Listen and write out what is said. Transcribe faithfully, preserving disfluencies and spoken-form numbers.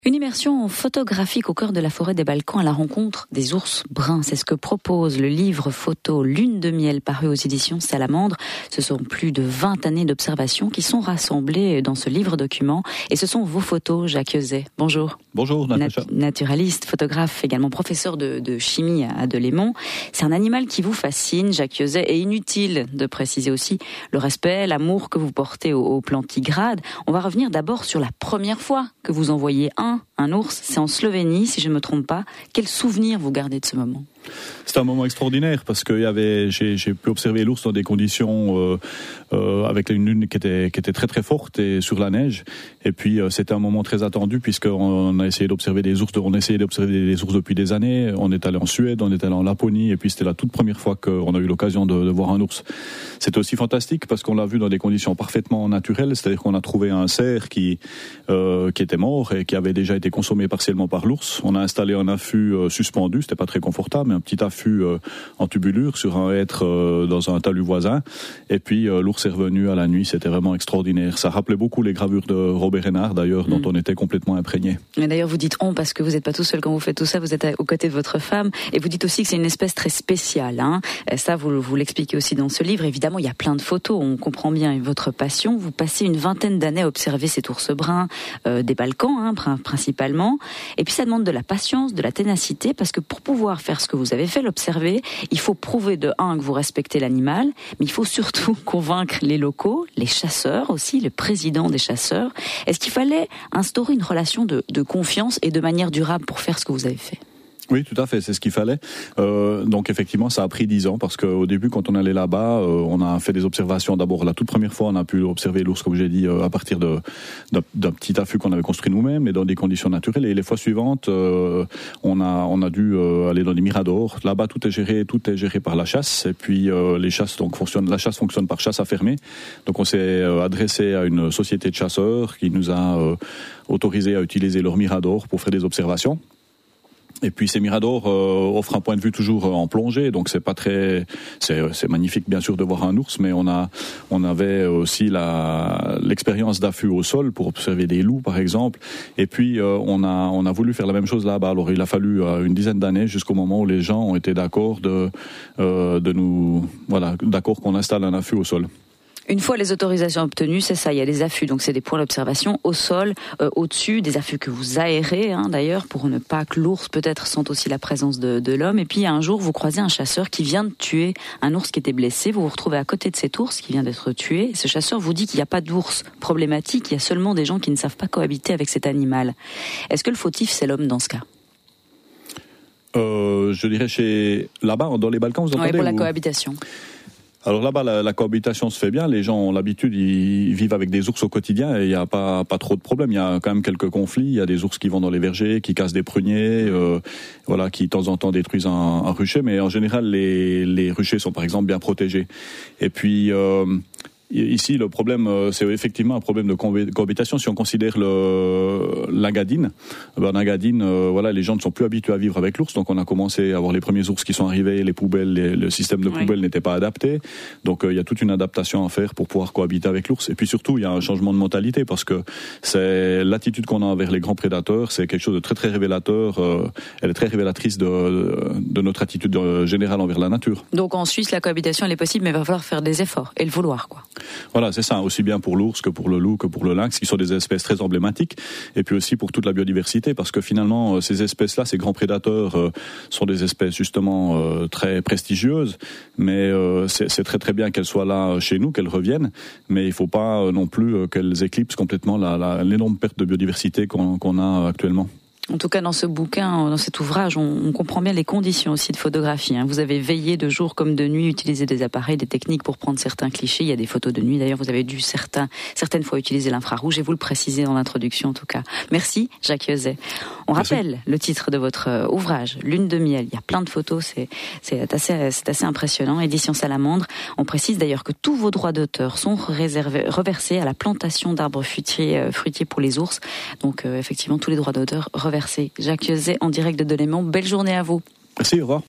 Une immersion photographique au cœur de la forêt des Balkans à la rencontre des ours bruns. C'est ce que propose le livre photo Lune de miel paru aux éditions Salamandre. Ce sont plus de vingt années d'observation qui sont rassemblées dans ce livre document. Et ce sont vos photos, Jacques Euzet. Bonjour. Bonjour, Natacha. Nat- naturaliste, photographe, également professeur de, de chimie à Delémont. C'est un animal qui vous fascine, Jacques Euzet, et inutile de préciser aussi le respect, l'amour que vous portez au, au plantigrade. On va revenir d'abord sur la première fois que vous envoyez un Un ours, c'est en Slovénie, si je ne me trompe pas. Quel souvenir vous gardez de ce moment ? C'est un moment extraordinaire parce que y avait, j'ai, j'ai pu observer l'ours dans des conditions euh, euh, avec une lune qui était, qui était très très forte et sur la neige. Et puis euh, c'était un moment très attendu puisqu'on a essayé d'observer des ours, on a essayé d'observer des ours depuis des années. On est allé en Suède, on est allé en Laponie et puis c'était la toute première fois qu'on a eu l'occasion de, de voir un ours. C'était aussi fantastique parce qu'on l'a vu dans des conditions parfaitement naturelles, c'est-à-dire qu'on a trouvé un cerf qui euh, qui était mort et qui avait déjà été consommé partiellement par l'ours. On a installé un affût euh, suspendu, c'était pas très confortable, mais un petit affût euh, en tubulure sur un hêtre euh, dans un talus voisin. Et puis euh, l'ours est revenu à la nuit, c'était vraiment extraordinaire. Ça rappelait beaucoup les gravures de Robert Renard d'ailleurs, dont mmh. on était complètement imprégné. Mais d'ailleurs vous dites on parce que vous n'êtes pas tout seul quand vous faites tout ça, vous êtes aux côtés de votre femme et vous dites aussi que c'est une espèce très spéciale. Hein. Ça vous, vous l'expliquez aussi dans ce livre. Évidemment il y a plein de photos, on comprend bien votre passion. Vous passez une vingtaine d'années à observer cet ours brun euh, des Balkans hein, principalement. Et puis ça demande de la patience, de la ténacité parce que pour pouvoir faire ce que vous avez fait, l'observer, il faut prouver de un que vous respectez l'animal, mais il faut surtout convaincre les locaux, les chasseurs aussi, le président des chasseurs. Est-ce qu'il fallait instaurer une relation de, de confiance et de manière durable pour faire ce que vous avez fait ? Oui, tout à fait, c'est ce qu'il fallait. Euh, donc effectivement, ça a pris dix ans parce qu'au début, quand on allait là-bas, euh, on a fait des observations. D'abord, la toute première fois, on a pu observer l'ours, comme j'ai dit, euh, à partir de, d'un, d'un petit affût qu'on avait construit nous-mêmes, et dans des conditions naturelles. Et les fois suivantes, euh, on a on a dû euh, aller dans des miradors. Là-bas, tout est géré, tout est géré par la chasse. Et puis euh, les chasses donc fonctionnent. La chasse fonctionne par chasse à fermer. Donc on s'est euh, adressé à une société de chasseurs qui nous a euh, autorisé à utiliser leur mirador pour faire des observations. Et puis ces miradors euh, offrent un point de vue toujours en plongée, donc c'est pas très, c'est, c'est magnifique bien sûr de voir un ours, mais on a, on avait aussi la l'expérience d'affût au sol pour observer des loups par exemple. Et puis euh, on a, on a voulu faire la même chose là-bas. Alors il a fallu euh, une dizaine d'années jusqu'au moment où les gens ont été d'accord de, euh, de nous, voilà, d'accord qu'on installe un affût au sol. Une fois les autorisations obtenues, c'est ça, il y a les affûts, donc c'est des points d'observation au sol, euh, au-dessus, des affûts que vous aérez hein, d'ailleurs, pour ne pas que l'ours peut-être sente aussi la présence de, de l'homme. Et puis un jour, vous croisez un chasseur qui vient de tuer un ours qui était blessé, vous vous retrouvez à côté de cet ours qui vient d'être tué. Ce chasseur vous dit qu'il n'y a pas d'ours problématique, il y a seulement des gens qui ne savent pas cohabiter avec cet animal. Est-ce que le fautif, c'est l'homme dans ce cas ? euh, Je dirais chez là-bas, dans les Balkans, vous entendez ? Oui, pour la ou... cohabitation. Alors là-bas, la, la cohabitation se fait bien. Les gens ont l'habitude, ils vivent avec des ours au quotidien et il n'y a pas pas trop de problèmes. Il y a quand même quelques conflits. Il y a des ours qui vont dans les vergers, qui cassent des pruniers, euh, voilà, qui de temps en temps détruisent un, un rucher. Mais en général, les les ruchers sont par exemple bien protégés. Et puis euh, ici, le problème, c'est effectivement un problème de cohabitation. Si on considère le l'Agadine, ben l'Agadine, euh, voilà, les gens ne sont plus habitués à vivre avec l'ours. Donc, on a commencé à avoir les premiers ours qui sont arrivés. Les poubelles, les, le système de poubelles oui. n'était pas adapté. Donc, euh, il y a toute une adaptation à faire pour pouvoir cohabiter avec l'ours. Et puis surtout, il y a un changement de mentalité parce que c'est l'attitude qu'on a envers les grands prédateurs. C'est quelque chose de très très révélateur. Euh, elle est très révélatrice de de notre attitude générale envers la nature. Donc, en Suisse, la cohabitation elle est possible, mais il va falloir faire des efforts et le vouloir, quoi. Voilà, c'est ça, aussi bien pour l'ours que pour le loup, que pour le lynx, qui sont des espèces très emblématiques, et puis aussi pour toute la biodiversité, parce que finalement, ces espèces-là, ces grands prédateurs, euh, sont des espèces justement euh, très prestigieuses, mais euh, c'est, c'est très très bien qu'elles soient là chez nous, qu'elles reviennent, mais il ne faut pas euh, non plus euh, qu'elles éclipsent complètement la, la, l'énorme perte de biodiversité qu'on, qu'on a actuellement. En tout cas, dans ce bouquin, dans cet ouvrage, on, on comprend bien les conditions aussi de photographie. Hein. Vous avez veillé de jour comme de nuit, utilisé des appareils, des techniques pour prendre certains clichés. Il y a des photos de nuit. D'ailleurs, vous avez dû certains, certaines fois utiliser l'infrarouge et vous le précisez dans l'introduction, en tout cas. Merci, Jacques Euzet. On Merci. rappelle le titre de votre ouvrage, Lune de miel. Il y a plein de photos. C'est, c'est assez, c'est assez impressionnant. Édition Salamandre. On précise d'ailleurs que tous vos droits d'auteur sont réservés, reversés à la plantation d'arbres fruitiers, fruitiers pour les ours. Donc, euh, effectivement, tous les droits d'auteur reversés. Jacques Euzet en direct de Delémont. Belle journée à vous. Merci, au revoir.